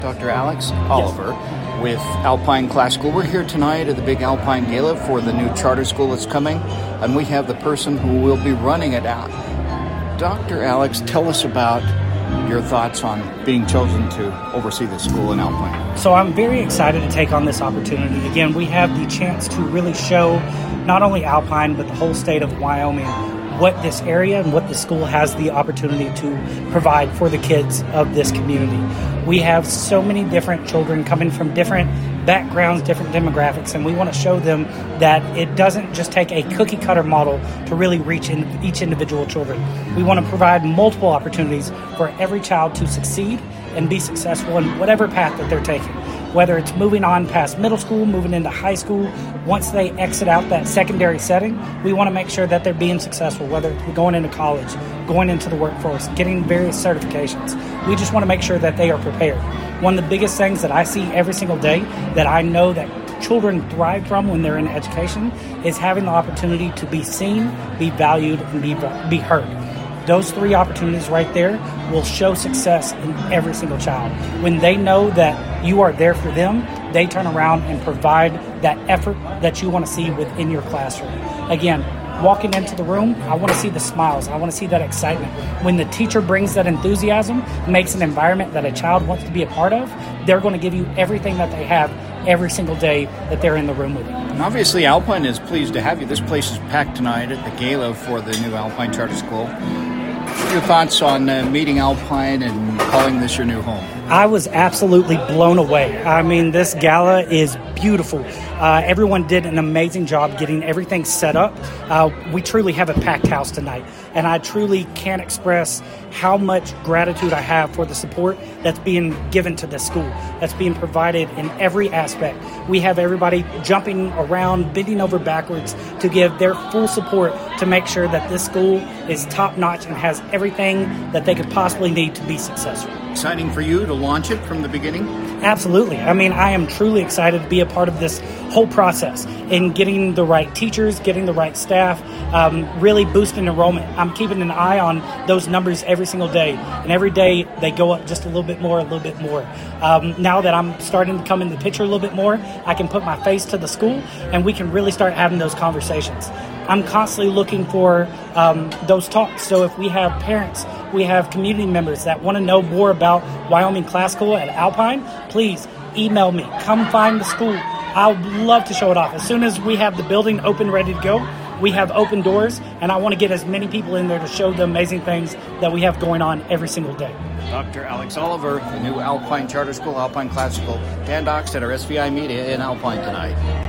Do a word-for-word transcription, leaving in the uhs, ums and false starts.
Doctor Alex Oliver with Alpine Classical. We're here tonight at the big Alpine Gala for the new charter school that's coming, and we have the person who will be running it out. Doctor Alex, tell us about your thoughts on being chosen to oversee the school in Alpine. So I'm very excited to take on this opportunity. Again, we have the chance to really show not only Alpine, but the whole state of Wyoming what this area and what the school has the opportunity to provide for the kids of this community. We have so many different children coming from different backgrounds, different demographics, and we want to show them that it doesn't just take a cookie cutter model to really reach in each individual children. We want to provide multiple opportunities for every child to succeed and be successful in whatever path that they're taking. Whether it's moving on past middle school, moving into high school, once they exit out that secondary setting, we want to make sure that they're being successful, whether it's going into college, going into the workforce, getting various certifications. We just want to make sure that they are prepared. One of the biggest things that I see every single day that I know that children thrive from when they're in education is having the opportunity to be seen, be valued, and be, be heard. Those three opportunities right there will show success in every single child. When they know that you are there for them, they turn around and provide that effort that you want to see within your classroom. Again, walking into the room, I want to see the smiles. I want to see that excitement. When the teacher brings that enthusiasm, makes an environment that a child wants to be a part of, they're going to give you everything that they have every single day that they're in the room with you. And obviously, Alpine is pleased to have you. This place is packed tonight at the gala for the new Alpine Charter School. What are your thoughts on uh, meeting Alpine and calling this your new home? I was absolutely blown away. I mean, this gala is beautiful. Uh, everyone did an amazing job getting everything set up. Uh, we truly have a packed house tonight, and I truly can't express how much gratitude I have for the support that's being given to this school, that's being provided in every aspect. We have everybody jumping around, bending over backwards to give their full support to make sure that this school is top-notch and has everything that they could possibly need to be successful. Exciting for you to launch it from the beginning? Absolutely. I mean, I am truly excited to be a part of this whole process in getting the right teachers, getting the right staff, um, really boosting enrollment. I'm keeping an eye on those numbers every single day, and every day they go up just a little bit more, a little bit more. Um, now that I'm starting to come in the picture a little bit more, I can put my face to the school, and we can really start having those conversations. I'm constantly looking for um, those talks. So if we have parents, we have community members that want to know more about Wyoming Classical at Alpine, please email me. Come find the school. I would love to show it off. As soon as we have the building open, ready to go, we have open doors, and I want to get as many people in there to show the amazing things that we have going on every single day. Doctor Alex Oliver, the new Alpine Charter School, Alpine Classical. Dan Dockstetter, S V I Media in Alpine tonight.